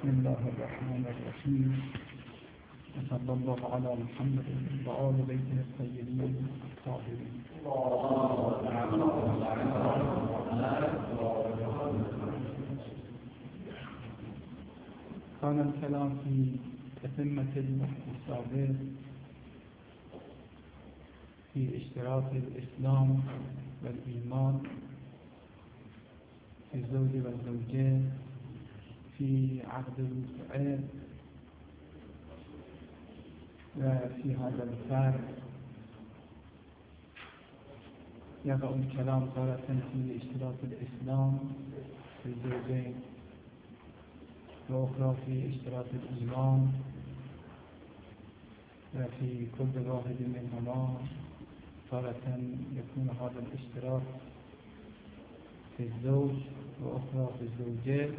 بسم الله الرحمن الرحيم. وصلى الله على محمد وآل بيته الطيبين الطاهرين. كان الكلام في تتمة البحث السابق في اشتراك الإسلام والإيمان في الزوج والزوجة في عقد الوفاء، وفي هذا الفرق يقع الكلام تارة في اشتراك الإسلام في الزوجين، وأخرى في اشتراك الإيمان، وفي كل واحد منهما تارة يكون هذا الاشتراك في الزوج وأخرى في الزوجة،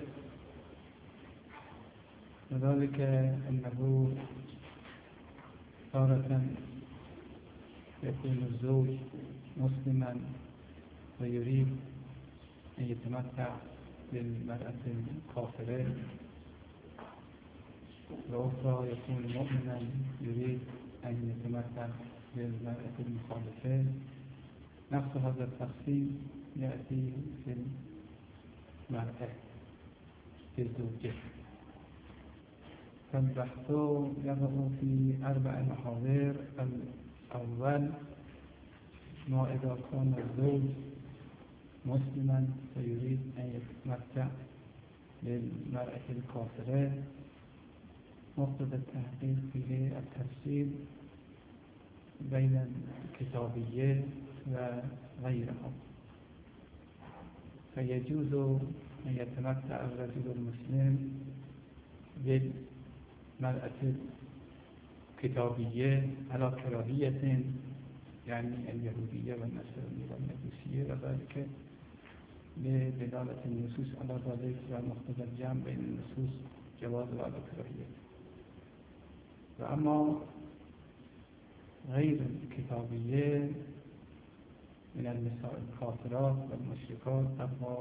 وذلك أنه تارة يكون الزوج مسلما ويريد أن يتمتع بالمرأة الكافرة، وأخرى يكون مؤمنا يريد أن يتمتع بالمرأة المخالفة. نفس هذا التقسيم يأتي في المرأة في الزوجة. فالبحث يقع في 4 محاور. الأول، ما إذا كان الزوج مسلما ويريد أن يتمتع بالمرأة الكافرة، مقتضى التحقيق فيه التفصيل بين الكتابية وغيرها، فيجوز أن يتمتع الرجل المسلم بالمرأة الكتابية على كراهية، يعني اليهودية والنصرانية والمجوسية، وذلك بدلالة النصوص على ذلك ومقتضى الجمع بين النصوص جواز وعلى كراهية. وأما غير الكتابية من النساء الكافرات والمشركات تبقى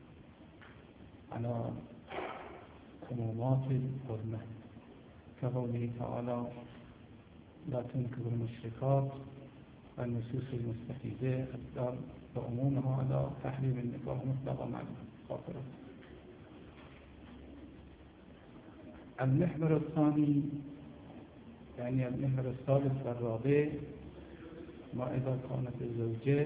على عمومات الحرمة، كقوله تعالى: لا تنكحوا المشركات، والنصوص المستفيدة الدال بعمومها على تحريم النكاح مطلقا مع الكافرات. المحور الثاني، يعني المحور الثالث والرابع، ما إذا كانت الزوجة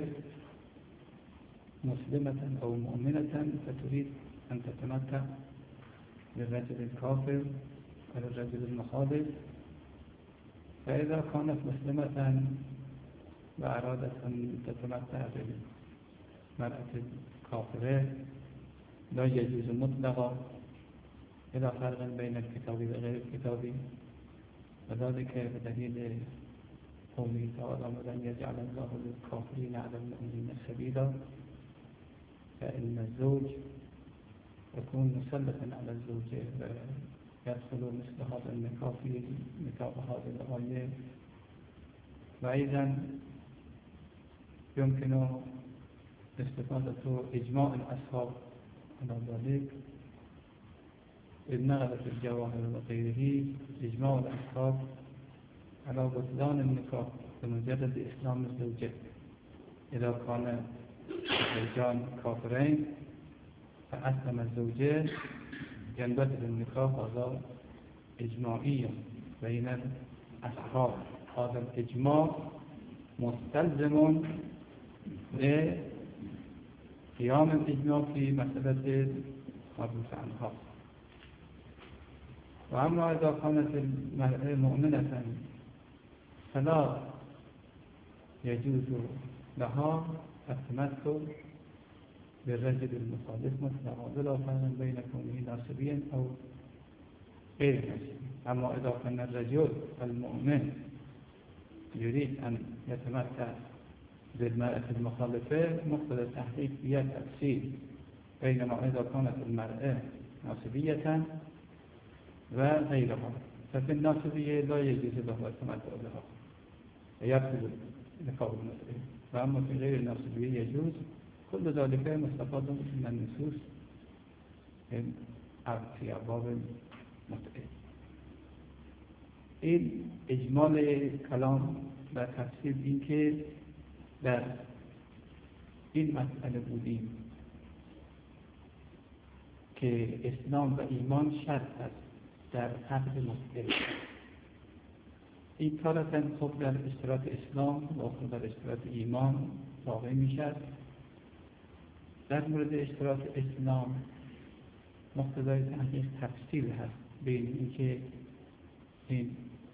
مسلمة أو مؤمنة فتريد أن تتمتع للرجل الكافر وللرجل المخالف، فإذا كانت مسلمة وأرادت أن تتمتع بالمرأة الكافرة لا يجوز مطلقا، إلى فرق بين الكتابي وغير الكتابي، وذلك بدليل قوله تعالى: ولن يجعل الله للكافرين على المؤمنين سبيلا. فإن الزوج يكون مسلطا على الزوجة ويدخل مثل هذا النكاح في نكاح هذه الآية. وأيضا يمكن استفادة إجماع الأصحاب على ذلك، إذ نقل في الجواهر وغيره إجماع الأصحاب على بطلان النكاح بمجرد إسلام الزوجة إذا كان الزوجان كافرين فأسلم الزوجة ينبطل النكاح. هذا إجماعي بين الأصحاب. هذا الإجماع مستلزم لقيام الإجماع في مسألة المعروف عنها. وأما إذا كانت المرأة مؤمنة فلا يجوز لها التمتع بالرجل المخالف مطلقا، ولا فرق بين كونه ناصبيا أو غير ناصبيا. أما إذا كان الرجل المؤمن يريد أن يتمتع بالمرأة المخالفة، مقتضى التحقيق فيها التفصيل بينما إذا كانت المرأة ناصبية وغيرها. ففي الناصبية لا يجوز له التمتع بها ويدخل نكاح المسلم، وأما في غير الناصبية يجوز. كل ذلك مستفاد من النصوص في أبواب متعه. این اجمال کلام و تفسیر این که در این مسئله بودیم که اسلام و ایمان شرط است در عقد متعه. این تارتاً خب در اشتراط اسلام و خب در اشتراط ایمان واقع می شد. در مورد اشتراط اسلام مقتضای تحقیق تفصیل هست بین اینکه این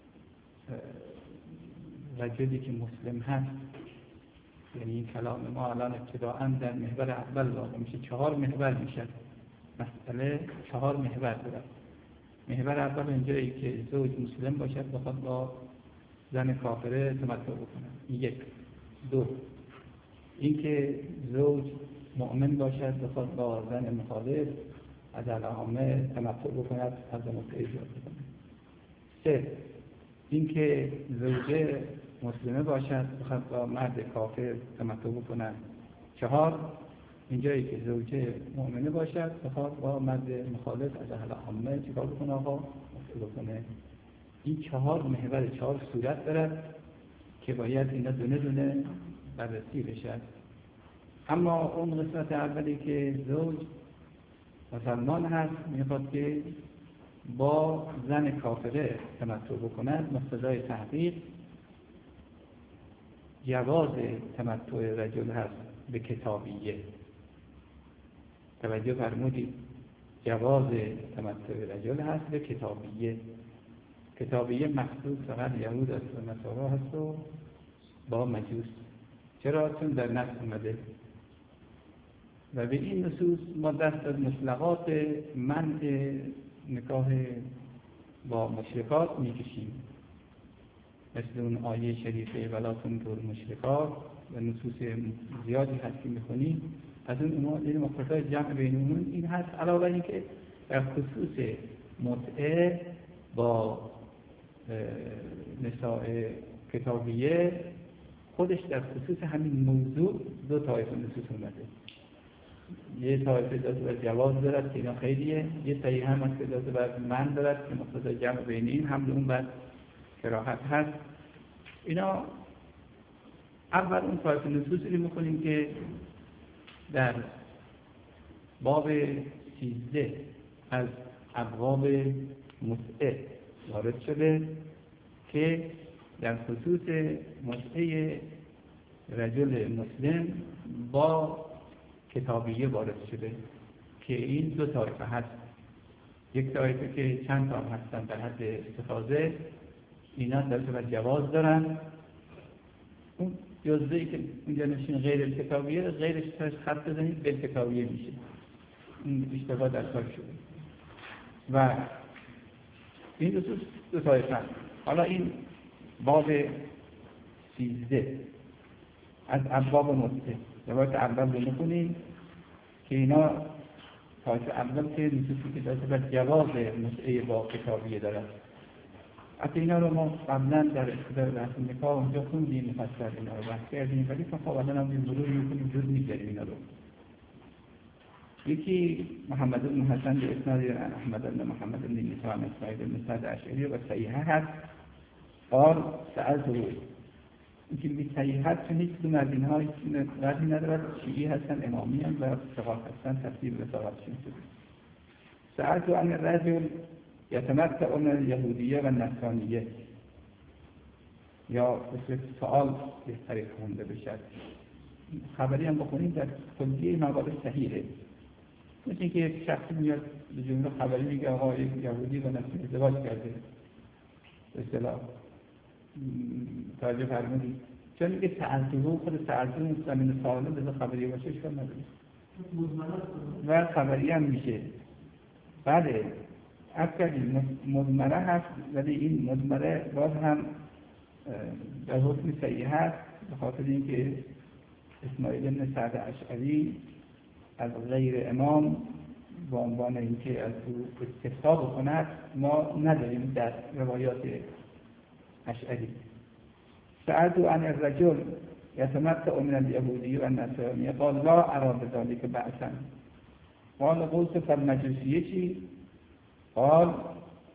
رجلی که مسلم هست، یعنی این کلام ما الان ابتداءً در محور اول واقع میشه، 4 محور میشه. مسئله 4 محور داره. محور اول اینجایی که زوج مسلم باشد بخواد با زن کافره تمتع بکنه. 1. 2. اینکه زوج مؤمن باشد بخواد با زن مخالف از العامه تمتع بکند، از متعه ایجاد بکنه. 3. اینکه زوجه مسلمه باشد بخواد با مرد کافر تمتع بکنه. 4. اینجایی که زوجه مؤمنه باشد بخواد با مرد مخالف از العامه چیکار بکنه؟ آقا متعه بکنه. این 4 محور 4 صورت دارد که باید اینا دونه دونه بررسی بشد. اما اون قسمت اولی که زوج مسلمان هست میخواد که با زن کافره تمتع بکند، مقتضای تحقیق جواز تمتع رجل هست به کتابیه. توجه فرمودید، جواز تمتع رجل هست به کتابیه. کتابیه مخصوص فقط یهود است و نصارا هست و با مجوس. چرا؟ چون در نص اومده و به این نصوص ما دست از مطلقات منع نکاح با مشرکات میکشیم، مثل اون آیه شریفه ولا تنکحوا المشرکات و نصوص زیادی هست که میخونیم. از اون این مقتضای جمع بینمون این هست، علاوه این که در خصوص متعه با نساء کتابیه خودش در خصوص همین موضوع 2 طایفه نصوص اومده. یه طایفه داده بر جواز دارد که اینا خیلیه، یه طایفه هم هست که داده بر من دارد که مقتضای جمع بین این هم اون بر کراهت هست. اینا اول اون طایفه نصوصی رو میکنیم که در باب 13 از ابواب متعه وارد شده که در خصوص متعه رجل مسلم با کتابیه وارد شده که این 2 طایفه هست. یک طایفه که چند تا هستن در حد استفاضه، اینا در جواز دارن. اون جزئی که اینجا نشین غیر کتابیه، غیرش تاش خط بزنید به کتابیه میشه. این اشتباه در کار شده و این نصوص 2 طایفه هست. حالا این باب 13 از ابواب متعه روایت اول رو می‌خونیم که اینا طایفه اول که نصوصی که داده بر جواز متعه با کتابیه دارد. حتی اینا رو ما قبلا در ابتدای بحث نکاح اونجا خوندیم، مفصل اینا رو بحث کردیم، ولی خب الان هم مرور می‌کنیم، جز می‌گذاریم اینا رو. یکی محمد بن حسن به اسناد احمد بن محمد بن موسی بن اسماعیل بن سعد اشعری و صحیحه هست. قال سألته، اینکه بی صحیحت چون هیچ کدوم از اینها ردی ندارد، شیعی هستن، امامی هم و ثقات هستن، تفسیر رسالتشون شده. سألته عن الرجل یتمتع من الیهودیه و نصرانیه، یا مثل سؤال بهتری خونده بشد. خبری هم بخونیم در کلیه مقاله صحیحه. مثل اینکه یک شخصی میاد به جمله خبری میگه آقا یک یهودی و نصرانی ازدواج کرده، به اصطلاح توجه فرمودید، چون میگه سألتهو، خود سألتهو زمین سوالم بذار خبری باشه اشکال نداره و خبری هم میشه. بله اصلا مضمره هست، ولی این مضمره باز هم در حکم صحیح هست، به خاطر اینکه اسماعیل بن سعد اشعری از غیر امام به عنوان اینکه از او استفسار بکند ما نداریم در روایات اشعری. سألت عن الرجل يتمتع من اليهودي والنصراني قال لا أرى بذلك بأسا. قال قلت فالمجوسية چی؟ قال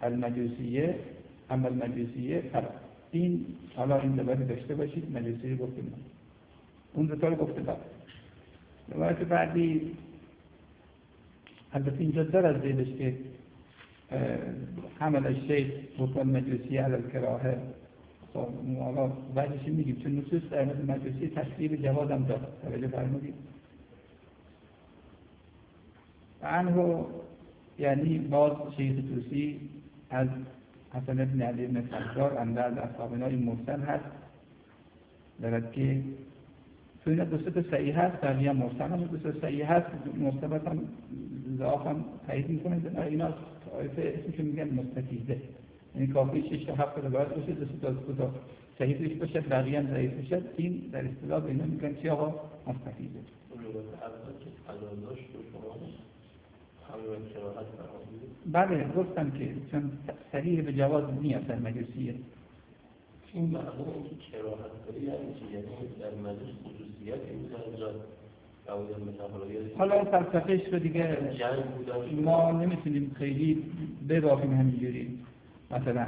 المجوسیه اما المجوسیه فلا. این حالا این لباس داشته باشید، مجوسی رو گفتیم اون دو تا رو گفته بعد. روایت بعدی البته اینجا دار از ذیلش که حمل الشیخ بکن مجوسی علی الکراهه. خب حالا بعدش میگیم چون نصوص در مورد مجوسی تشریح جواز هم داره. توجه فرمودید. عنه یعنی باز شیخ طوسی از حسن بن علی بن سجار اندر از اصحابنا این مرسل هست دارد که تو اینا دو سه تا صحیح هست، بقیه هم مرسل هم دو سه تا صحیح هست، مرتبط هم ضعف هم تایید میکنه. اینا طایفه اسمشون میگن مستفیضه، یعنی کافی 6 تا 7 روایت باشه، دو تا صحیح توش باشه، بقیه هم ضعیف باشه. این در اصطلاح به اینا میگن چی آقا؟ مستفیضه. بله گفتم که چون صحیح به جواز نیست در مجوسیه. این معنی اینکه کراهت داری یعنی چی؟ یعنی در مجلس خصوصیت این حالا فلسفهش رو دیگه ما نمیتونیم خیلی ببافیم همینجوری، مثلا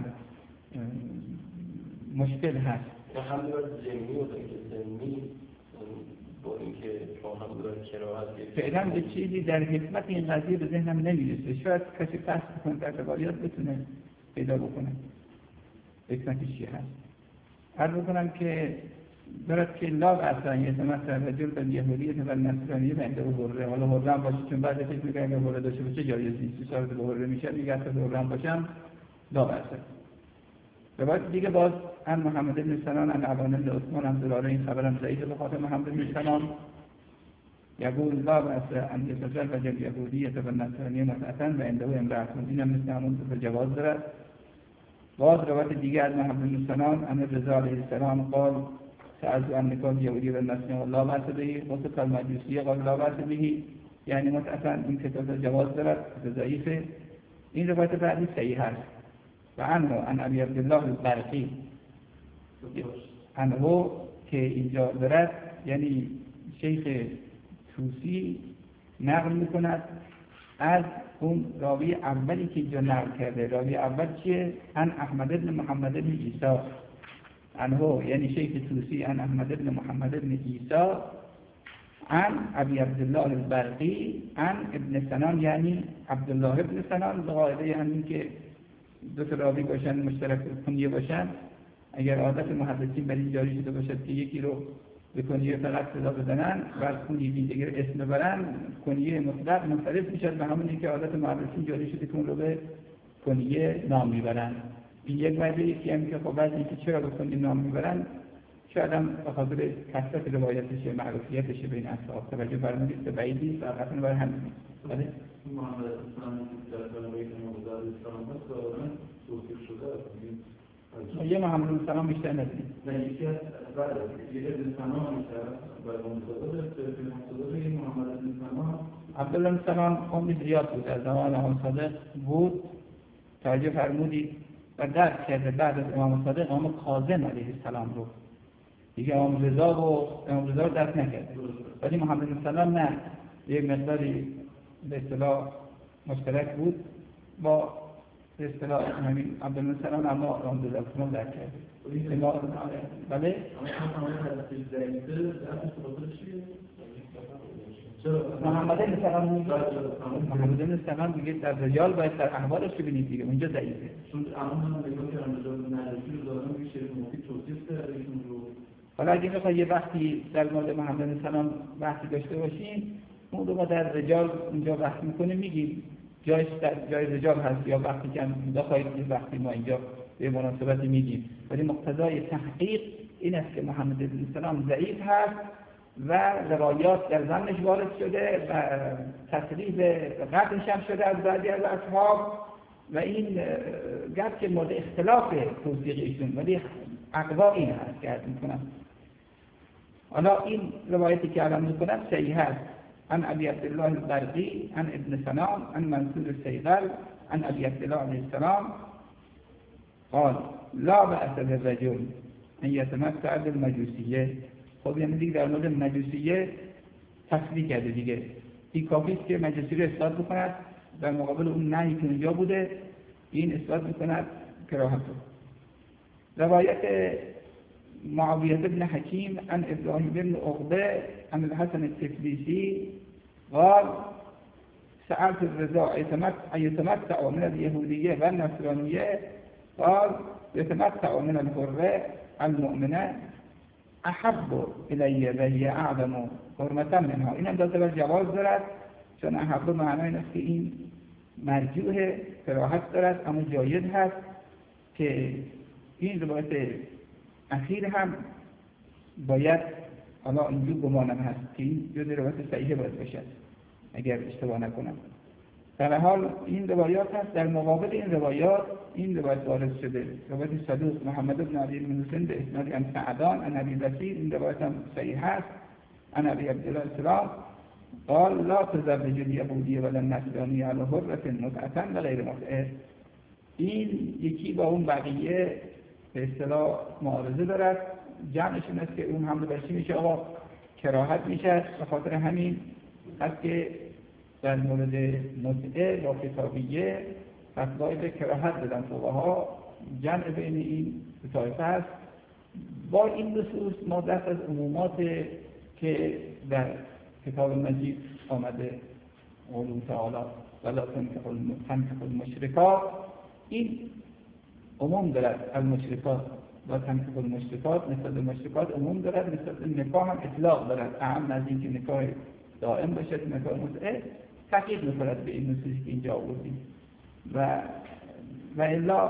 مشکل هست. هم دارد زمینی و زمینی با اینکه شما هم دارد کراهت فعلا به چیزی در حکمت این قضیه به ذهنم نمیرسه. شاید کسی فحص بکنه در روایات بتونه پیدا بکنه حکمتش چی هست. عرض بکنم که دارد که لا بأسن یتمتع رجل بالیهودیة و النصرانیة عنده حره. حالا حره هم باشه، چون بعد فکر می‌کنه اگه حره داشته باشه جایز نیست، شاید به حره میشه، میگه اصلا حره هم باشم لا بأسن. روایت دیگه باز عن محمد بن سنان عن ابان بن عثمان عن زراره، این خبرم ضعیف به خاطر محمد بن سنان یقول لا بأس ان يتزوج اليهودية و النصرانیة متعة و عنده امرأة. اینم مثل همون به جواز دارد. باز روایت دیگه از محمد بن سنان عن رضا علیه السلام قال سألت عن نکاح اليهودي و النصرانیة لا بأس به وصف المجوسیة قال لا بأس به، یعنی متعة این کتاب جواز دارد، ضعیفه. این روایت بعدی صحیح است. و عنه عن ابی عبدالله البرقی، عنه که اینجا دارد یعنی شیخ طوسی نقل میکند از اون راوی اولی که اینجا نقل کرده. راوی اول چیه؟ عن احمد بن محمد بن عیسی. عنه یعنی شیخ طوسی عن احمد بن محمد بن عیسی عن ابی عبدالله البرقی عن ابن سنان، یعنی عبدالله ابن سنان. به قاعده همین که دو تا راوی باشن مشترک کنیه باشن، اگر عادت محدثین بر این جاری شده باشد که یکی رو به کنیه فقط صدا بزنن و از کنیه دیگر اسم ببرن، کنیه مطلق منصرف میشد به همونی که عادت محدثین جاری شده که اون رو به کنیه نام میبرن. این یک وجهی که هم که خب بعضی اینکه چرا به کنیه نام میبرن، شاید هم به خاطر کثرت روایتش معروفیتش بین اصحاب. توجه فرمودید که بعیدی فقط برای همین. بله محمد اسلام در روایت مقدار اسلام هست دارن توصیف شده. یه محمد سلام بیشتر نداریم. نه یکی از بعد یه سلام بیشتر برای مصادق این محمد سلام عبدالله سلام عمری زیاد بود، از زمان امام صادق بود. توجه فرمودید و درک کرده بعد از امام صادق امام کاظم علیه السلام رو دیگه امام رضا رو درک نکرده. ولی محمد سلام نه، یک مقداری به اصطلاح مشترک بود با به اصطلاح همین عبدالله سلام، اما امام رضا رو درک کرده. بله محمد بن سلام دیگه در رجال باید در احوالش ببینید دیگه اونجا ضعیفه. چون اما نگاه کردن رجال نرسی رو دارن میشه مفید توصیف کرده ایشون رو. حالا اگه بخوای یه وقتی در مورد محمد بن سلام بحثی داشته باشیم، اون رو ما در رجال اونجا بحث میکنیم، میگیم جایش در جای رجال هست یا وقتی که بخواید این وقتی ما اینجا به مناسبتی میگیم. ولی مقتضای تحقیق این است که محمد بن سلام ضعیف هست و روایات در ضمنش وارد شده و تصریح به قطعش هم شده از بعضی از اصحاب و این گرچه مورد اختلاف توثیق ایشون، ولی اقوا این هست که عرض میکنم. حالا این روایتی که الان میکنم صحیح هست. عن ابی عبدالله البرقی عن ابن سنان عن منصور السیغل عن ابی عبدالله علیه السلام قال لا بأس للرجل ان یتمتع بالمجوسیه. خب یعنی دیگه در مورد مجوسیه تصریح کرده دیگه. این کافی است که مجوسی رو اثبات بکند در مقابل اون نهی که اونجا بوده. این اثبات میکند کراهت. روایت معاویه بن حکیم عن ابراهیم بن عقبه عن الحسن التفلیسی قال سألت الرضا أيتمتع من اليهودية والنصرانية قال يتمتع من الحرة المؤمنة احب الی و هی اعظم حرمتا منها. این هم داده جواز دارد، چون احب معنای این است که این مرجوع کراهت دارد، اما جایز هست که این روایت اخیر هم باید حالا اینجور گمانم هست که این جز روایت صحیحه باید باشد اگر اشتباه نکنم. در حال این روایات هست، در مقابل این روایات این روایت وارد شده، روایت صدوق محمد بن علی بن حسین به اسناد عن سعدان عن ابی بصیر، این روایت هم صحیح هست، عن ابی عبدالله السلام قال لا تزوج الیهودی ولا النصرانی علی حرة متعة و غیر متعة. این یکی با اون بقیه به اصطلاح معارضه دارد، جمعش این است که اون حمله برشی میشه آقا کراهت میشه، به خاطر همین هست که در مورد متعه با کتابیه فتوای به کراهت دادن فقها، جمع بین این طایفه هست. با این نصوص ما دست از عمومات که در کتاب مجید آمده قوله تعالی ولا تنکحوا المشرکات، این عموم دارد، المشرکات و تنکحوا المشرکات نسبت به مشرکات عموم دارد، نسبت به نکاح هم اطلاق دارد، اهم از این که نکاح دائم باشد نکاح متعه تحقیق می‌کند به این نصوصی که اینجا آوردیم. و الا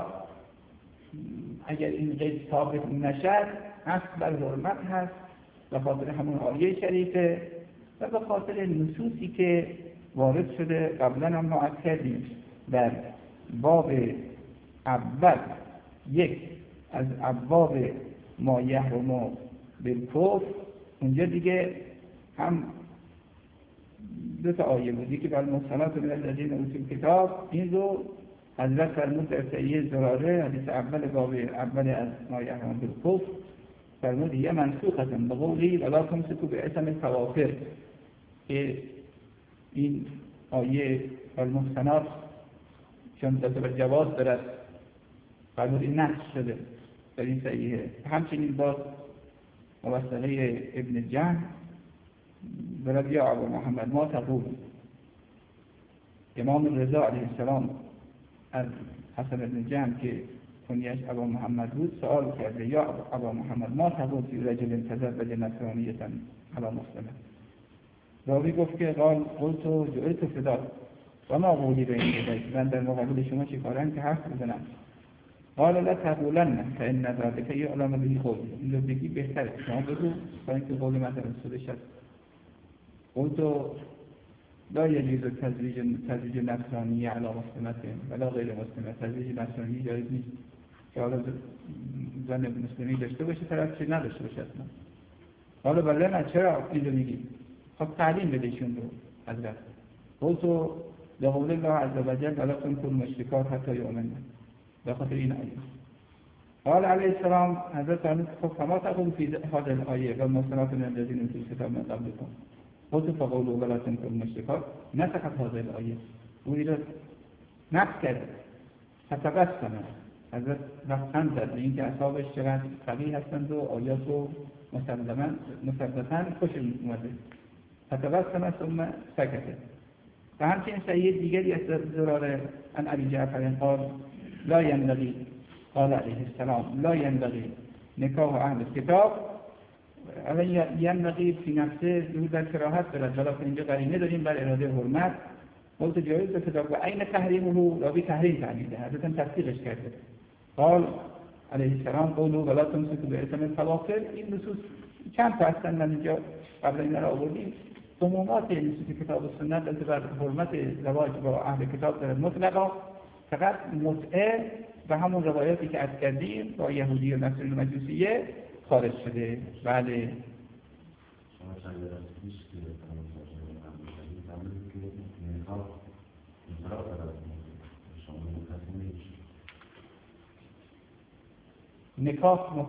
اگر این قید ثابت نشد اصل بر حرمت هست، به خاطر همون آیه شریفه و به خاطر نصوصی که وارد شده. قبلا هم ما عرض کردیم در باب اول، یک از ابواب ما یحرم بالکفر، اونجا دیگه هم دو تا آیه بود، یکی بر المحصنات من الذین اوتوا الکتاب، این رو حضرت فرمود در صحیح زراره حدیث اول باب اول از ما یحرم بالکفر فرمود هی منسوخه به قولی ولا تمسکوا بعصم الکوافر، که این آیه المحصنات چون دست بر جواز دارد فرمود این نسخ شده در این صحیحه. همچنین باز موثقه ابن جهل برد یا ابو محمد ما تقول، امام رضا علیه السلام از حسن بن جهل که کنیش ابو محمد بود سوال کرده یا ابو محمد ما تقول فی رجل تزوج نصرانیة علی مسلمه. راوی گفت که قلت جعلت فداک و ما قولی به این بودید، من در مقابل شما چی کارم که حرف بزنم. قال لا تقولن فإن ذلك يعلم به قولی، این رو بگی بهتره، شما بگو تا اینکه قول من درسته شد. قلت لا يجوز تزویج نصرانی علی مسلمه ولا غیر مسلمه، تزویج نصرانی جایز نیست که حالا زن مسلمی داشته باشه طرف چه نداشته باشه اصلا. حالا بله نه چرا اینو میگی؟ خب تعلیم بدهشون رو حضرت. قلت لقول الله عز وجل ولا تنكحوا المشركات حتى يؤمنن، به خاطر این آیه. قال علیه السلام حضرت فرمود خب فما تقول فی هذه الآیه و المحصنات من الذین اوتوا الکتاب من قبلکم. قلت فقولوا ولا تنكحوا المشركات نسخت هذه الآیه، او این را نقض کرد. فتبسم، حضرت لبخند زد به اینکه اصحابش چقدر قوی هستند و آیات رو مثبتا خوش اومده. فتبسم ثم سکت. و همچنین صحیح دیگری از زراره عن ابی جعفر قال لا ينبغي قال علیه السلام لا ينبغي نکاح اهل کتاب، الان ينبغي فی نفسه ظهور در کراهت دارد، ولی اینجا قرینه داریم بر اراده حرمت. قلت جایز کتاب و عین تحریمه، راوی تحریم تعمیده، حضرت تصدیقش کرده. قال علیه السلام قولوا ولا تمسكوا بعصم الکوافر. این نصوص چند تا هستن، من اینجا قبل اینا را آوردیم. عمومات نصوص کتاب و سنت از بر حرمت زواج با اهل کتاب دارد مطلقا، فقط متعه و همون روایاتی که عرض کردیم با یهودی و نصرانی و مجوسیه خارج شده. بله. نکاح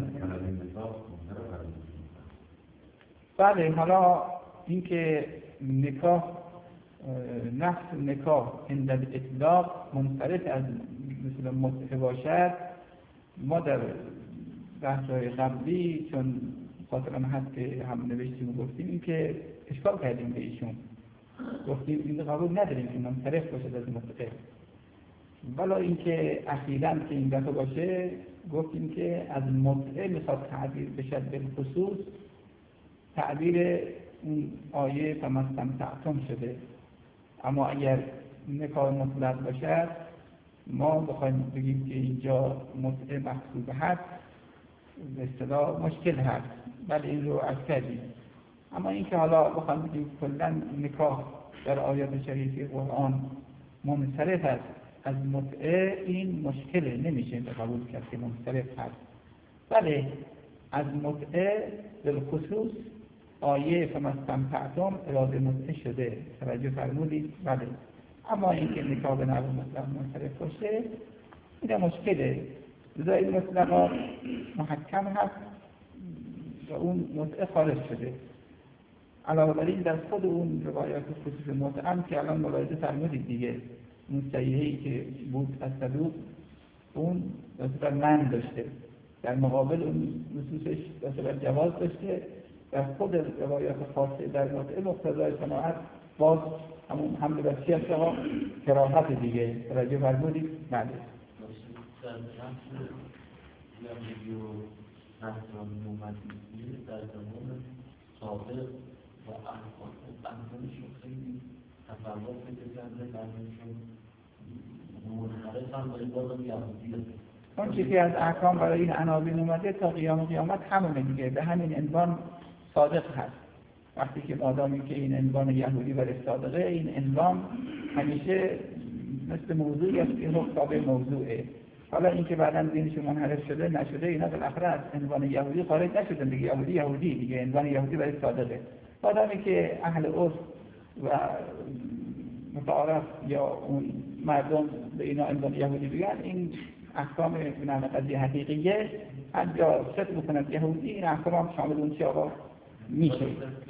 بله، حالا اینکه نکاح نفس نکاح عند الاطلاق منصرف از مثل متعه باشد، ما در بحث‌های قبلی چون خاطرم هست که هم نوشتیم و گفتیم این که اشکال کردیم به ایشون، گفتیم این قبول نداریم که منصرف باشد از متعه، ولی اینکه اخیراً که این دفعه باشه گفتیم که از متعه میخواد تعبیر بشد به خصوص تعبیر اون آیه فمستمتعتم شده، اما اگر نکاح مطلق باشد ما بخوایم بگیم که اینجا متعه محسوب هست به اصطلاح مشکل هست، ولی این رو عرض کردیم. اما اینکه حالا بخوایم بگیم کلاً نکاح در آیات شریفه قرآن منصرف است از متعه، این مشکله، نمیشه قبول کرد که منصرف هست، ولی از متعه بالخصوص آیه فمستمتعتم اراده متعه شده، توجه فرمودید؟ بله. اما اینکه نکاح به نحو مطلق منصرف باشه این مشکله، لذا این مطلقات محکم هست و اون متعه خارج شده. علاوه بر این در خود اون روایات خصوص متعه که الان ملاحظه فرمودید دیگه، اون صحیحه‌ای که بود از صدوق اون مثلا من داشته، در مقابل اون نصوصش مثلا جواز داشته، در خود روایات خاصه در متعه مقتضای صناعت باز همون حمل بر چی هست ها کراهت دیگه، توجه فرمودید؟ بله. در زمان سابق و احکامشون خیلی تفاوت پیدا کرده، بعضیشون منحرف هم ولی بازم یهودی هست. اون چیزی که از احکام برای این عناوین اومده تا قیام قیامت همونه دیگه، به همین عنوان صادق هست. وقتی که مادامی که این عنوان یهودی برای صادقه، این عنوان همیشه مثل موضوعی است که تابع موضوعه. حالا اینکه بعداً دینشون منحرف شده نشده، اینا بالاخره از عنوان یهودی خارج نشدن دیگه، یهودی دیگه، عنوان یهودی برای صادقه. مادامی که اهل عرف و متعارف یا اون مردم به اینا عنوان یهودی بگن، این احکام به نحو قضیه حقیقیه، هر جا صدق بکنند یهودی، این احکام هم شامل اون چی آقا میشه.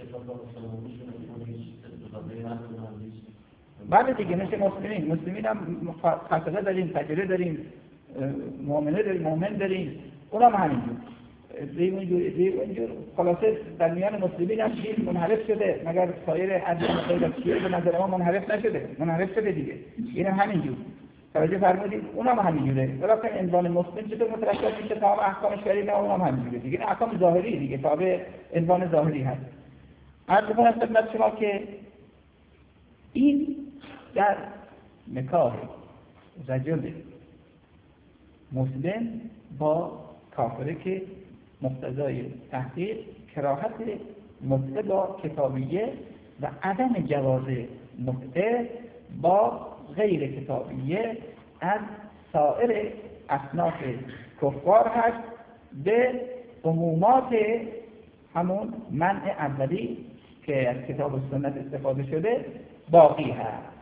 بله دیگه، مثل مسلمین هم خاطره داریم، تجربه داریم، مؤمنه داریم، مؤمن داریم، اونا هم همینجور دیگه خلاصه در میان مسلمین هم دین منحرف شده، مگر سایر ادیان غیر از شیعه به نظر ما منحرف نشده، منحرف شده دیگه، این هم همینجور. توجه فرمودید؟ اونم همینجوره. ولی عنوان مسلم چطور مترکب میشه تمام احکام شریعه؟ اونم همینجوره دیگه، این احکام ظاهری دیگه، تابع عنوان ظاهری هست. عرض کنم خدمت شما که این در نکاح رجل مسلم با کافره که مقتضای تحقیق کراهت متعه با کتابیه و عدم جواز متعه با غیر کتابیه از سایر اصناف کفار هست، به عمومات همون منع اولی که از کتاب و سنت استفاده شده باقی هست.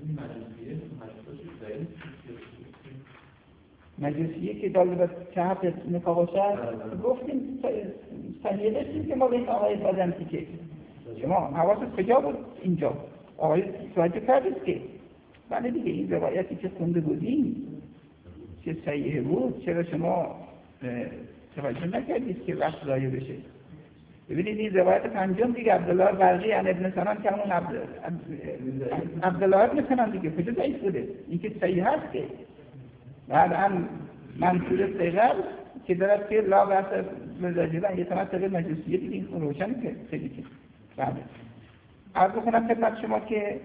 مجوسیه که دالبه چه حفظ نکاح باشد گفتیم صحیح داشتیم که ما به این آقای بازمتی که شما حواست کجا بود اینجا آقای توجه کردید که بله دیگه این روایتی که خونده بودیم که صحیح بود، چرا شما توجه نکردید که وقت ضایع بشه؟ ببینید این روایت پنجم دیگه، عبدالله برقی عن ابن سنان که همون عبدالله ابن سنان دیگه کجا ضعیف بوده؟ این که صحیح هست که بعد هم منصور صغر که دارد که لا بحث مزاجبن یه تمثل مجلسیه دیگه، این روشنه که خیلی که بله. عرض بکنم خدمت شما که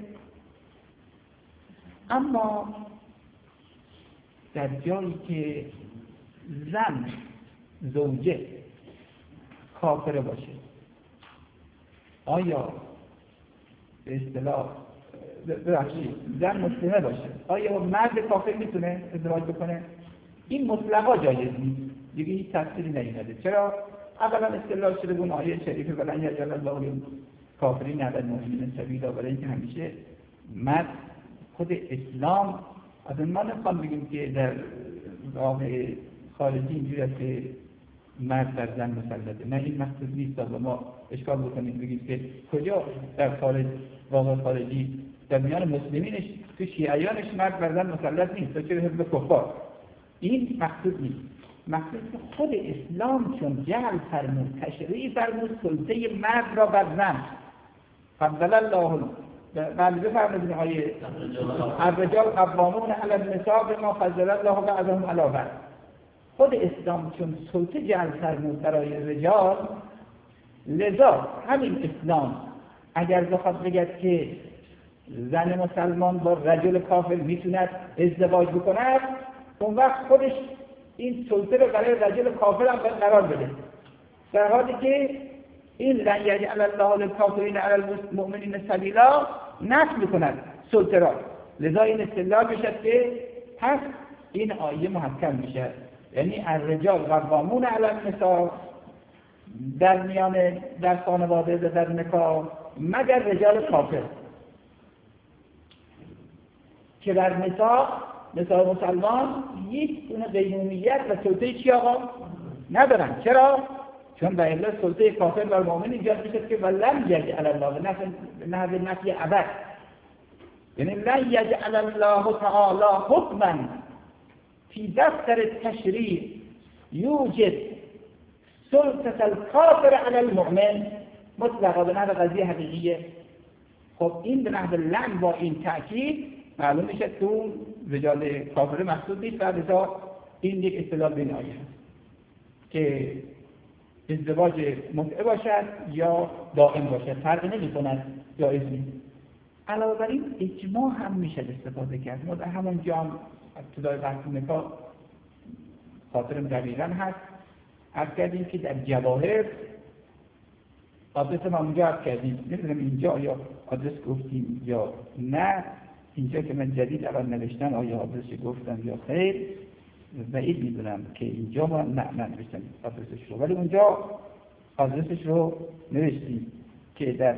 اما در جایی که زن زوجه کافره باشه، آیا به اصطلاح ببخشید زن مسلمه باشه، آیا مرد کافر میتونه ازدواج بکنه؟ این مطلقا جایز نیست دیگه، هیچ تفسیری نیامده. چرا؟ اولا استدلال شده اون آیه شریفه ولن یجعل الله کافرین علی المؤمنین سبیلا، برای اینکه همیشه مرد خود اسلام از اون ما نمیخوام بگیم که در واقع خارجی اینجوری است که مرد بر زن مسلطه، نه این مقصود نیست. و ما اشکال بکنیم بگیم که کجا در خارج واقع خارجی در میان مسلمینش تو شیعیانش مرد بر زن مسلط نیست، تو چه حزب کفار. این مقصود نیست. مقصود که خود اسلام چون جعل فرمود، تشریع فرمود سلطه مرد را بر زن. فضل الله بله بفرمایید آیه الرجال قوامون علی النساء بما فضل الله بعضهم علی بعض. خود اسلام چون سلطه جعل فرمود برای رجال، لذا همین اسلام اگر بخواد بگد که زن مسلمان با رجل کافر میتوند ازدواج بکند، اون وقت خودش این سلطه رو برای رجل کافر هم قرار بده، در حالی که این لن یجعل الله للکافرین علی المؤمنین سبیلا نفی میکند سلطه را. لذا این استدلال بشد که پس این آیه محکم میشه، یعنی الرجال قوامون علی النساء در میان در خانواده در نکاح مگر رجال کافر که در نساء مسلمان یک گونه قیمومیت و سلطه چی آقا ندارن. چرا؟ چون به علت سلطه کافر بر مؤمن ایجاد میشه که ولن یجعل الله نحو نفی ابد، یعنی لن یجعل الله تعالی حکما فی دفتر التشریع یوجد سلطه الکافر علی المؤمن مطلقا به نحو قضیه حقیقیه. خب این به نحو لن با این تأکید معلوم میشه تو رجال کافر مقصود نیست، و لذا این یک اصطلاح بین آیه هست که ازدواج متعه باشد یا دائم باشد، فرقی نمی کند، جایز نیست. علاوه بر این اجماع هم میشه استفاده کرد. ما در همون جا ابتدای بحث نکاح خاطرم دقیقا هست عرض کردیم که در جواهر آدرس ما اونجا عرض کردیم، نمیدونم اینجا یا آدرس گفتیم یا نه، اینجا که من جدید اول نوشتم آیا آدرسش گفتم یا خیر، بعید میدونم که اینجا ما ننوشتم آدرسش رو، ولی اونجا آدرسش رو نوشتیم که در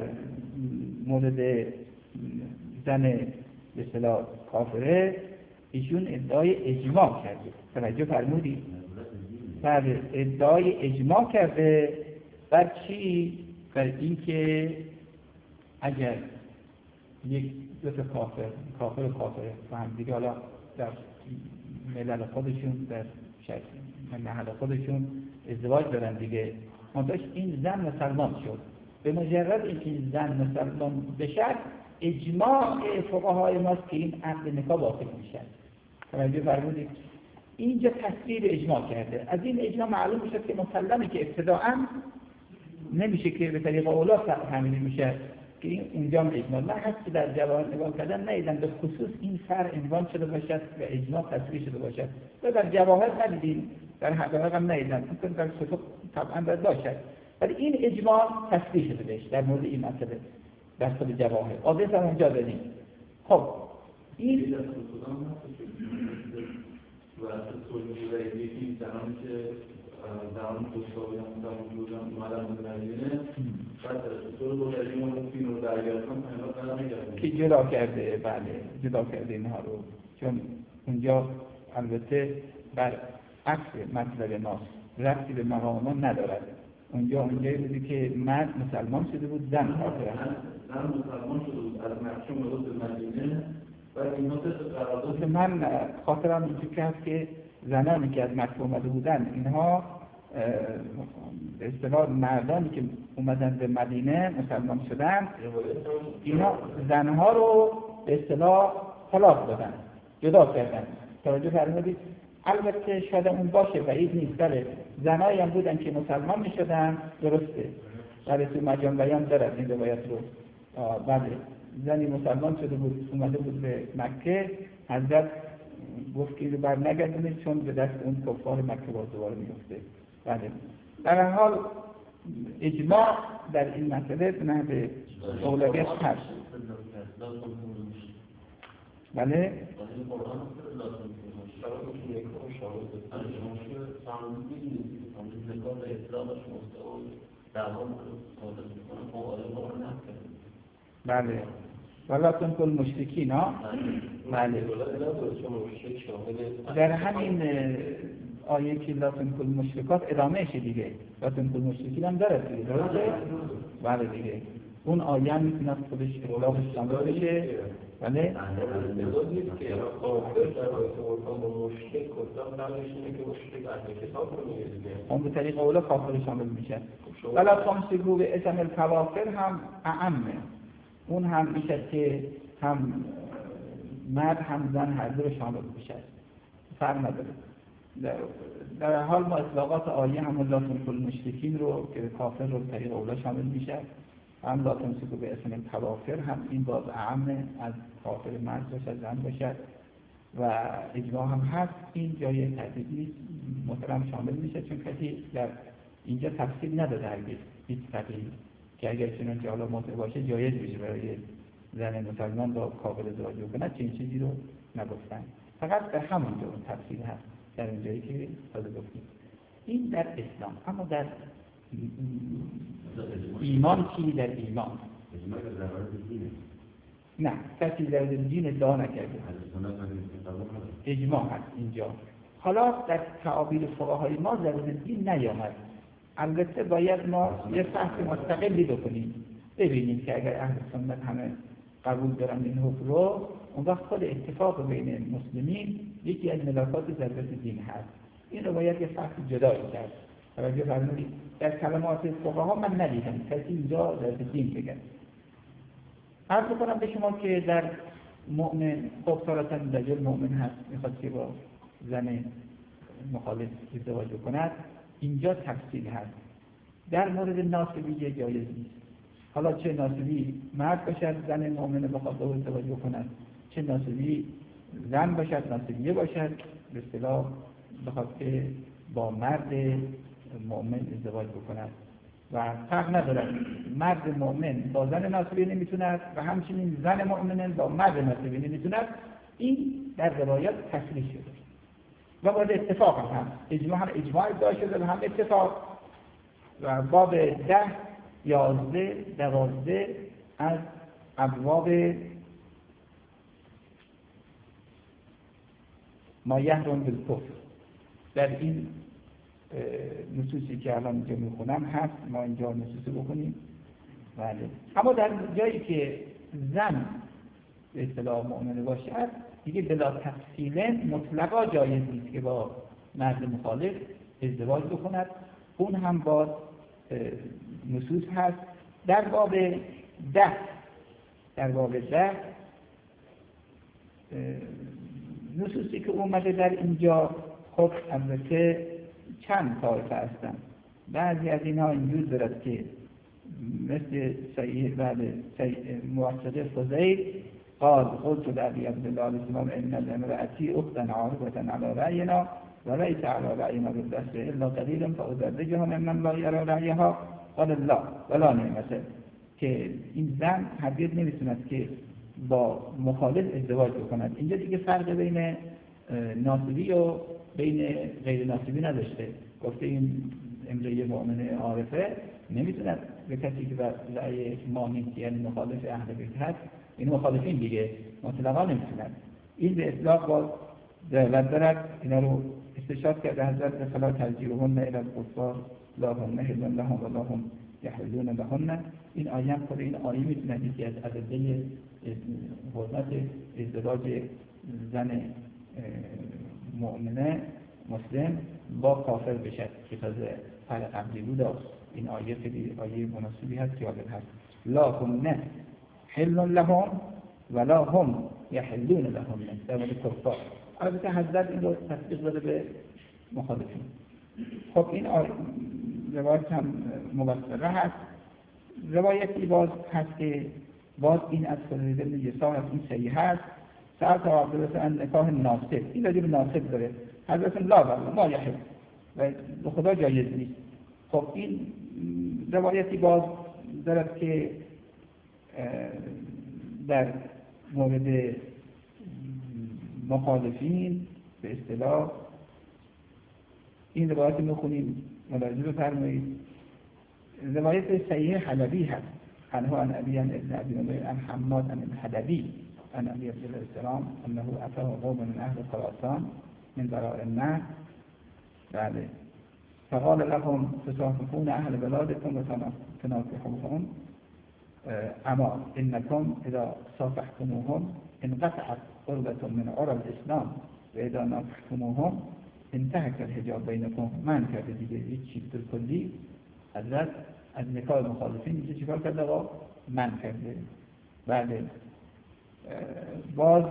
مورد زن به اصطلاح کافره ایشون ادعای اجماع کرده. توجه فرمودید؟ بله، ادعای اجماع کرده بر چی؟ بر اینکه اگر یک دو تا کافر و هم دیگه حالا در ملل خودشون در محل خودشون ازدواج دارن دیگه، منتهاش این زن مسلمان شد، به مجرد اینکه این زن مسلمان بشه اجماع فقهای ماست که این عقد نکاح باطل میشه. توجه فرمودید؟ اینجا تصریح اجماع کرده. از این اجماع معلوم میشه که مسلمه که ابتداءً نمیشه که به طریق اولا تحمیل میشه که این اونجا اجماع نه هست که در جواهر نگاه کردن نیدن به خصوص این سر عنوان شده باشد و اجماع تصریح شده باشد، و در جواهر ندیدیم، در حقایق هم نیدن، ممکن در کتب طبعا باید باشد، ولی این اجماع تصریح شده بهش در مورد این مسئله در خود جواهر آدرس هم اونجا دادیم. خب این و از سوژه یکی زنانی که زمان خوشحالی هم زمان بودن اومدن به مدینه بعد طور بودنی اون فیلم رو درگرد کنم که جدا کرده. بله جدا کرده اینها رو، چون اونجا البته بر عکس مطلب ماست، ربطی به مقام ما ندارد. اونجا بودی که مرد مسلمان شده بود، زن کافر است. زن مسلمان شده بود از مکه اومد به مدینه و اینا قرارداد من خاطرم اینجوری که هست که زنانی که از مکه اومده بودن اینها به اصطلاح مردانی که اومدن به مدینه مسلمان شدن اینا زنها رو به اصطلاح طلاق دادن، جدا کردن. توجه فرمودید؟ البته شاید اون باشه، بعید نیست، بله زنایی هم بودن که مسلمان میشدن، درسته، در تو مجان بیان دارد این روایت رو. بله زنی مسلمان شده بود اومده بود به مکه، حضرت گفت که بر نگردونید چون به دست اون کفار مکه باز دوباره میفته. بله در هر حال اجماع در این مسئله به نحو اولویت هست. بله بله ولاتون کل مشرکین ها. بله در همین آیه که لاتون کل مشرکات ادامه شه دیگه، لاتون کل مشرکین هم داره دیگه، درسته؟ بله دیگه اون آیه هم میتونه خودش اطلاقش شامل بشه. بله؟ نیست که کافر در آیه قرآن با مشرک گفتم قبلش اینه که مشرک اهل کتاب رو میگه دیگه. اون به طریق اولا کافر شامل میشه. ولی تمسکوا به اسم الکوافر هم اعمه. اون هم میشه که هم مرد هم زن هر دو شامل میشه. فرق نداره. در حال ما اطلاقات آیه هم لا تنکل مشرکین رو که کافر رو به طریق اولا شامل میشه، هم لا تنکل به اسم الکوافر هم این باز اعمه از کافر مرد باشه زن باشه و اجماع هم هست. این جای تحقیق نیست، محترم شامل میشه، چون کسی در اینجا تفصیل نداده هرگز هیچ فقیهی که اگر چنانچه حالا مطلق باشه جایز بشه برای زن مسلمان با کافر ازدواج کنه، چنین چیزی رو نگفتن. فقط در همونجا اون تفصیل هست، در اونجایی که تازه گفتیم. این در اسلام. اما در ایمان چی؟ در ایمان نه، کسی در دین ادعا نکرده، اجماع هست اینجا. حالا در تعابیر فقهای ما در دین نیامد. البته باید ما یه فحص مستقلی بکنیم، ببینیم که اگر اهل سنت همه قبول دارن این حکم رو، اون وقت خود اتفاق بین مسلمین یکی از ملاکات ضرورت دین هست. این رو باید یه فحص جدایی کرد. توجه فرمودید؟ در کلمات فقها من ندیدم کسی اینجا در دین بگه. عرض کنم به شما که در مؤمن، خب صورتا رجل مؤمن هست میخواد که با زن مخالف ازدواج کند، اینجا تفصیل هست. در مورد ناصبیه جایز نیست. حالا چه ناصبی مرد باشد زن مؤمن بخواد با ازدواج بکند، چه ناصبی زن باشد ناصبیه باشد به اصطلاح بخواد که با مرد مؤمن ازدواج بکند و فرق ندارد. مرد مؤمن با زن ناصبی نمیتوند و همچنین زن مؤمن با مرد ناصبی نمیتوند. این در روایات تصریح شده و باید اتفاق هم هست. اجماع ادعا شده و هم اتفاق. و باب 10 11 12 از ابواب ما یحرم بالکفر در این نصوصی که الان اینجا میخونم هست. ما اینجا نصوصی بکنیم. بله. اما در جایی که زن به اصطلاح مؤمنه باشد دیگه بلا تفصیل مطلقا جایز نیست که با مرد مخالف ازدواج بکند. اون هم با نصوص هست. در باب 10 نصوصی که اومده در اینجا خب البته چند طایفه هستن. بعضی از اینها اینجور دارد که مثل موثقه فضیل قال قلت لأبي عبد الله الإسلام إن الامرأة أختا عارضة على رأينا وليس على رأينا بالدست إلا قليلا فأزوجها ممن لا يرى رأيها قال الله ولا نعمته. که این زن هرگز نمیتوند که با مخالف ازدواج بکند. اینجا دیگه فرق بین ناصبی و بین غیر ناصبی نداشته. گفته این امرأه مؤمنه عارفه نمیتوند به کسی که رأی ما نیست یعنی مخالف اهل بیت هست، این مخالفین دیگه مطلقا نمیتوند. این به اطلاق باز دلالت دارد. اینا رو استشهاد کرده حضرت فلا ترجیعهن الی الکفار لا هن حل لهم ولا هم یحلون لهن. این آیه هم خود این آیه میتوند یکی از ادله حرمت ازدواج زن مؤمنه مسلم با کافر بشد که تازه فرق قبلی بود. این آیه خیلی آیه مناسبی هست که آیه هست لا هن حل لهم ولا هم یحلون لهم در مورد کفار. البته حضرت این رو تطبیق داده به مخالفین. خب این روایت هم مبصره هست. روایتی باز هست که باز این از خالد بن یسار از این صحیح هست. سألت عبدالله عن نکاح ناصب. این راجع به ناصب داره. حضرت لا والله ما یحل و به خدا جایز نیست. خب این روایتی باز دارد که در مورد مخالفین به اصطلاح این روایت میخونیم ملاحظه بفرمایید. روایت صحیح حلبی هست. عنه عن ابی عن ابن ابی نمیر عن حماد عن الحلبی عن ابی عبدالله السلام انه اتاه قوم من اهل خراسان من براء النهر بله فقال لهم تسافحون اهل بلادكم وتناكحوهم اما انکم اذا صافحتموهم انقطعت قربة من عرى الاسلام و اذا ناصحتموهم انتهک الحجاب بینکم. من کرده دیگه یک چیز کلی حضرت از نکاح مخالفین میشه چیکار کرده؟ آقا من کرده. بله باز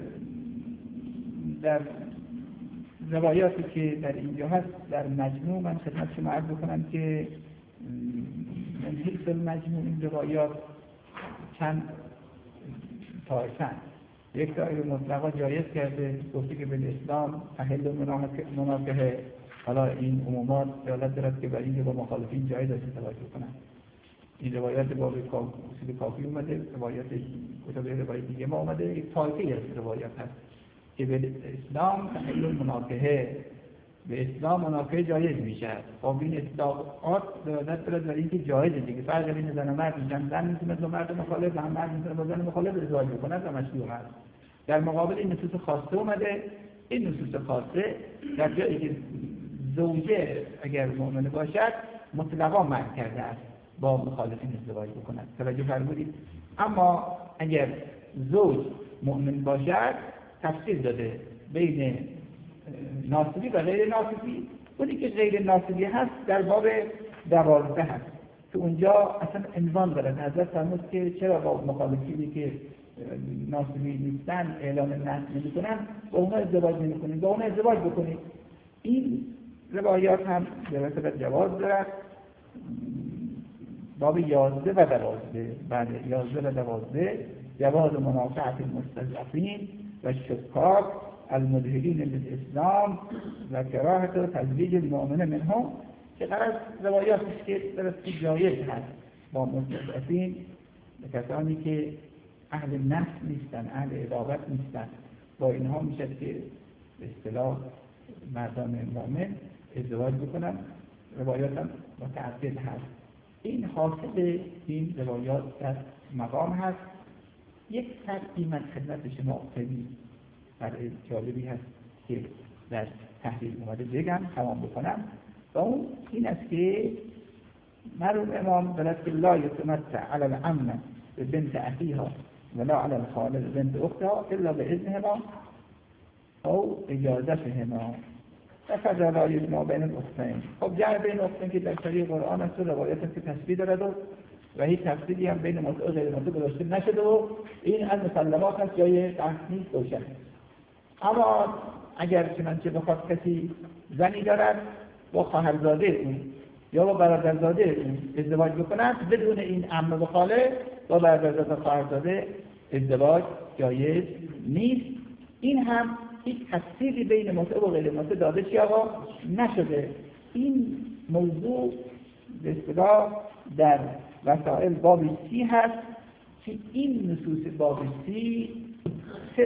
در روایاتی که در اینجا هست در مجموع من خدمت شما عرض بکنم که من حیث المجموع این روایات چند طایفه. یک طایفه مطلقا جایز کرده، گفته که به اسلام اهل مناکحه. حالا این عمومات دلالت دارد که برای اینکه با مخالفین جایز است ازدواج کنند. این روایات باب اصول کافی اومده، روایات کتاب روایت دیگه ما اومده. یک طایفه از روایات هست که به اسلام اهل مناکحه، به اسلام مناکحه جایز میشه. با این اطلاعات دلالت دارد برای اینکه جایزه دیگه. فرق بین زن و مرد میشن، زن میتونه با مرد مخالف، هم مرد میتونه با زن مخالف ازدواج بکنه و مشروع هست. در مقابل این نصوص خاصه اومده. این نصوص خاصه در جایی که زوجه اگر مؤمن باشد مطلقا منع کرده است با مخالفین ازدواج بکند. توجه فرمودید؟ اما اگر زوج مؤمن باشد تفصیل داده بین ناصبی و غیر ناصبی. اونی که غیر ناصبی هست در باب 12 هست که اونجا اصلا عنوان دارد. حضرت فرمود که چرا با مخالفینی که ناصبی نیستن اعلام نسل نمی‌کنن با اونها ازدواج نمی‌کنید، با اونها ازدواج بکنید. این روایات هم در جواز دارد. باب 11 و 12 بعد 11 و 12 جواز منافعت المستضعفین و شکاک المدهلین للاسلام و کراهت و تزویج المؤمن منهم که قرار روایاتی که درستی جایز هست با مستضعفین، کسانی که اهل نفس نیستن، اهل عداوت نیستن، با اینها میشه که به اصطلاح مردان مؤمن ازدواج بکنن. روایات هم متعدد هست. این حاصل این روایات در مقام هست. یک فرقی من خدمت شما خیلی برای جالبی هست که در تحلیل اومده بگم، تمام بکنم، و اون این است که مرحوم امام بلد که لا یتمتع علی العمه به بنت اخیها ولا علی الخاله به بنت اختها الا به اذنهما او اجازتهما فقط لا یجمع بین الاختین. خب جمع بین اختین که در شریع قرآن است و روایت است که تصویر دارد و هیچ تفصیلی هم بین مطلق و غیر مطلق گذاشته نشده و این از مسلمات هست، جای بحث نیست روشن. اما اگر چنانچه بخواد کسی زنی دارد با خواهرزاده اون یا با برادرزاده اون ازدواج بکند بدون این عمه و خاله، با برادرزاده و خواهرزاده ازدواج جایز نیست. این هم هیچ تفصیلی بین مطلق و غیر مطلق داده چی آقا نشده. این موضوع به اصطلاح در وسائل باب 30 هست که این نصوص باب 30 سه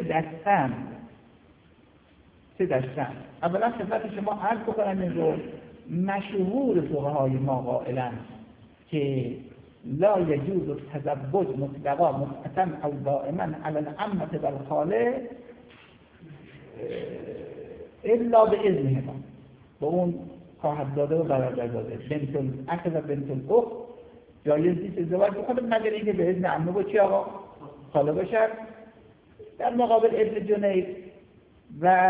دستند. اولا خدمت شما عرض بکنم این رو مشهور فقهای ما قائلند که لا یجوز التزوج مطلقا مؤقتا او دائما علی العمه و الخاله الا به اذنهما. با اون خواهرزاده و برادرزاده بنت الاخ و بنت الاخت جایز نیست ازدواج بکنه مگر اینکه به اذن عمه و چی آقا خاله باشد. در مقابل ابن جنید و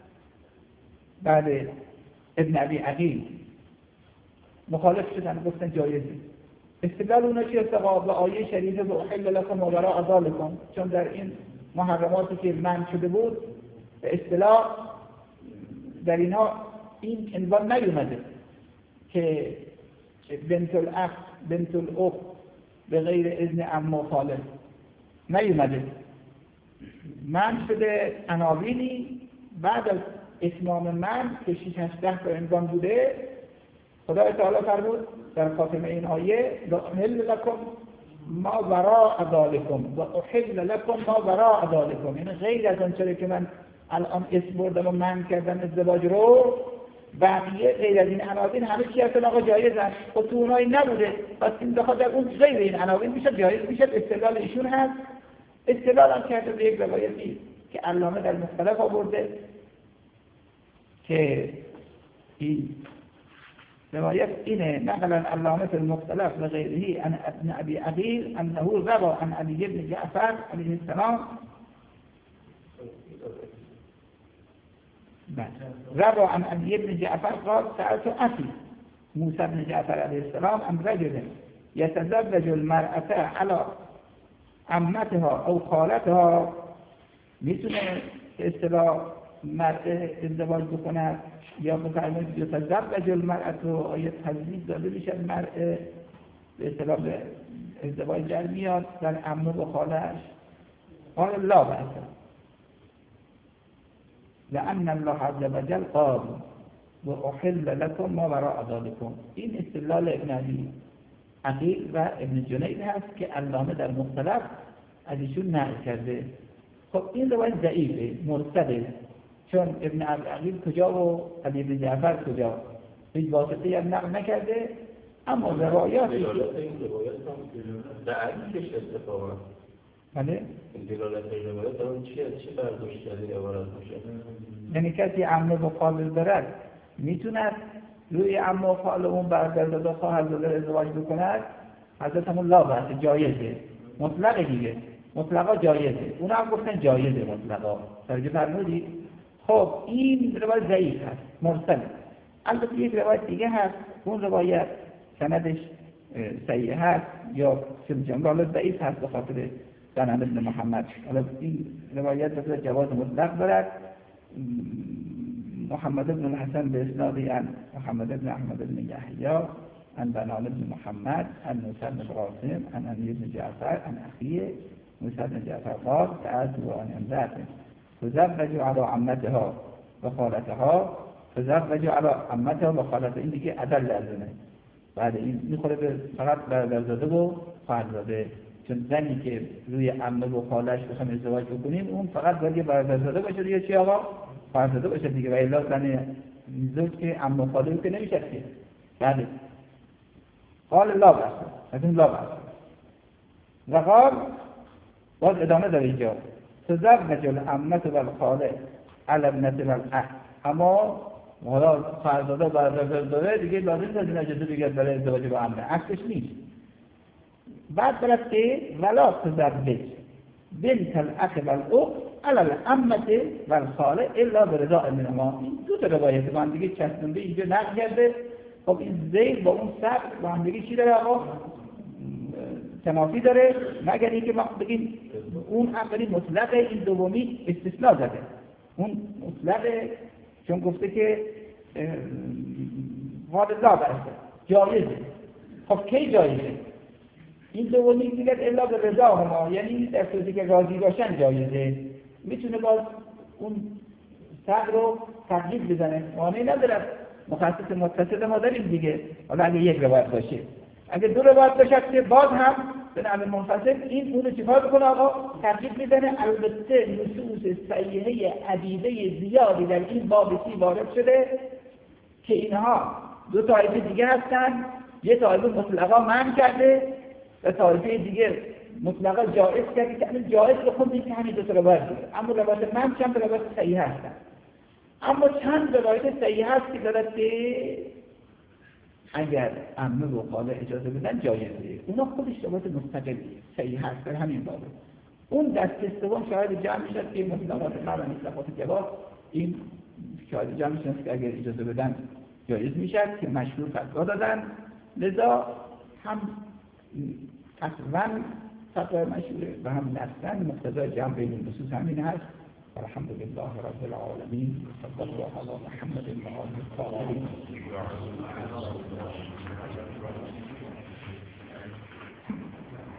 بعد ابن ابی عقیل مخالف شدن، گفتن جایز نیست. استدلال اونا چی است آقا؟ به آیه شریفه و احل لکم و وراء ذالکم، چون در این محرماتی که منع شده بود به اصطلاح در اینها این عنوان نیومده که بنت الاخ بنت الاخت به غیر اذن عمه و خاله نیومده. منع شده عناوینی بعد از اتمام منع که 6-8 تا عنوان بوده. خدای تعالی فرمود در خاتمه این آیه و احل لکم ما وراء ذالکم و احل لکم ما وراء ذالکم، یعنی غیر از آن چیزی که من الان اسم بردم و منع کردم ازدواج رو، بقیه غیر از این عناوین همه چی اصلا آقا جایزن. خب تو اونایی نبوده، پس این بخاطر اون غیر این عناوین میشه جایز میشه. استدلال ایشون هست. استدلال هم کرده به یک روایتی که علامه در مختلف آورده که این روایت اینه نقلا علامه فی المختلف و غیره عن ابن ابی عقیل انه روى عن علی بن جعفر علیه السلام روى عن علی بن جعفر قال سألت أخي موسى بن جعفر علیه السلام عن رجل يتزوج المرأة على عمتها او خالتها، میتونه اصطلاح مرد ازدواج بکند یا بفرمایید یتزوج المرأة آیه تزویج داده میشه مرد به اصطلاح ازدواج در میاد در عمه و خالش. قال لا بأس لأن الله عز وجل قال وأحل لكم ما وراء ذلكم. این استدلال ابن ابی عقیل و ابن جنید هست که علامه در مختلف از ایشون نقل کرده. خب این روایت ضعیفه، مرسله، چون ابن ابی عقیل کجا و علی بن جعفر کجا هیچ واسطه‌ای هم نقل نکرده. اما روایاتی این روایت هم ضعیفش اتفاقا بله این دلالت روایت هم چه برداشت کرده عبارت باشه؟ یعنی کسی عمه و خاله دارد میتوند روی عمه و خاله اون برادرزاده و خواهرزاده ازدواج بکند؟ حضرت همون لا بحث جایزه، مطلقه دیگه، مطلقا جایزه، اونا هم گفتن جایزه مطلقا. توجه فرمودید؟ خب این روایت ضعیف هست، مرسل. البته یک روایت دیگه هست، اون روایت سندش صحیح هست یا حالا ضعیف هست به خاطر سند ابن محمد. حالا این روایت به جواز مطلق دارد. محمد بن الحسن به اسنادی عن محمد بن احمد بن یحیی عن بنان بن محمد عن موسی بن قاسم عن علی بن جعفر عن اخیه موسی بن جعفر قال سألت عن امرأة تزوج على عمتها و خالتها تزوج على عمتها و خالتها. این دیگه عدل لازمه. بعد این میخوره به فقط برادرزاده و خواهرزاده، چون زنی که روی عمه و خالش بخوام ازدواج بکنیم اون فقط باید یه برادرزاده باشه دیگه، چی آقا؟ خواهرزاده باشه دیگه. و الا زن زوج که عمه و خاله که نمیشه که. بله. قال لا بأس، لكن لا بأس. و قال باز ادامه داره اینجا تزوج العمة و الخاله علی ابنة الاخ. اما حالا خواهرزاده و برادرزاده دیگه لازم نیست این اجازه بگیرد برای ازدواج با عمه، عکسش نیست. بعد برد که ولا تزوج بنت الاخ و الاخت علی العمة و الخاله الا برضا منهما. این دو تا روایت با هم دیگه چسبونده اینجا نقل کرده. خب این زید با اون سبب با هم دیگه چی داره آقا؟ تنافی داره، مگر اینکه ما بگیم اون اولی مطلقه، این دومی استثناء زده. اون مطلقه چون گفته که قال لا بأس جایزه. خب کی جایزه؟ این دومی دیگه الا به رضا ما، یعنی در صورتی که راضی باشن جایزه. میتونه باز اون صبر رو تغییر بزنه، مانعی نداره. مخصص متصل ما داریم دیگه. حالا اگه یک روایت باشه، اگه دو روایت باشه که باز هم به نحو منفصل این اون رو چیکار بکنه آقا؟ ترتیب میزنه. البته نصوص صحیحه عدیده زیادی در این باب سی وارد شده که اینها دو طایفه دیگه هستن. یه طایفه مطلقا منع کرده و طایفه دیگه مطلقا جائز کرده که همین جائز بخونید که همین دو تا روایت داره. اما روایت منع چند روایت صحیح هستن. اما چند روایت صحیح هست که دارد که اگر عمه و خاله اجازه بدن جایزه. اونا خودش روایت مستقلی صحیح هست در همین بابه. اون دست سوم شاید جمع میشد که مطلقات قبل مطلقات جواز، این شاید جمع میشد که اگر اجازه بدن جایز میشد که مشهور فتوا دادن. لذا هم تقریبا فتوا مشهوره و هم دستن مقتضای جمع بین نصوص همین هست. الحمد لله رب العالمين. صلى الله على محمد وعلى آله وصحبه.